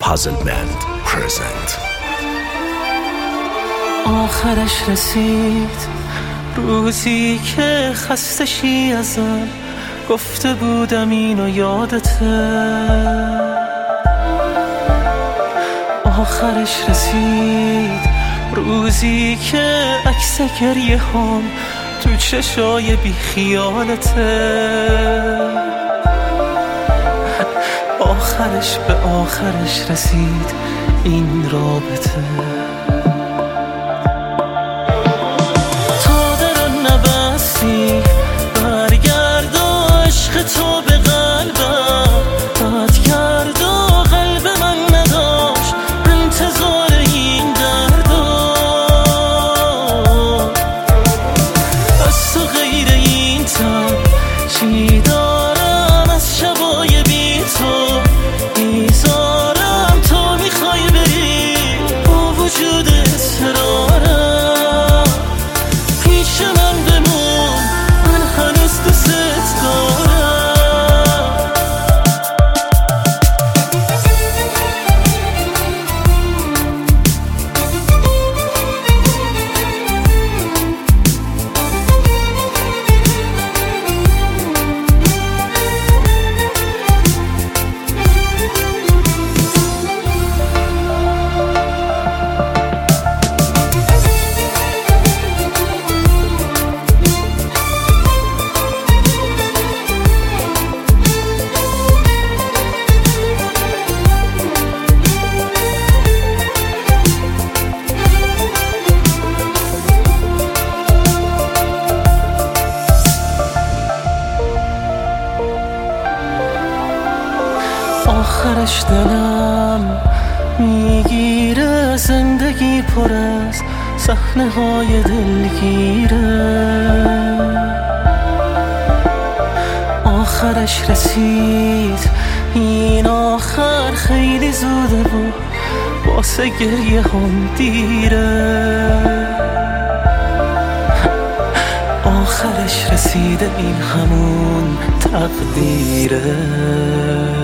Puzzle Band present. آخرش رسید روزی که خسته شی ازم، گفته بودم اینو یادته. آخرش رسید روزی که عکس گریه هم تو چشای بی خیالته. آخرش به آخرش رسید این رابطه. تا درو نبستی برگرد و عشق تو به قلبم قد کرد و قلب من نداشت انتظار این دردا. از تو غیر این تن چی دارم از شبای بی تو میذارم تا میخوای بری با وجود اصرارم پیش من بمون، من هنوز دوست دارم. آخرش دلم میگیره، زندگی پر از صحنه های دلگیره. آخرش رسید این آخر خیلی زوده و واسه گریه هم دیره. آخرش رسیده این همون تقدیره.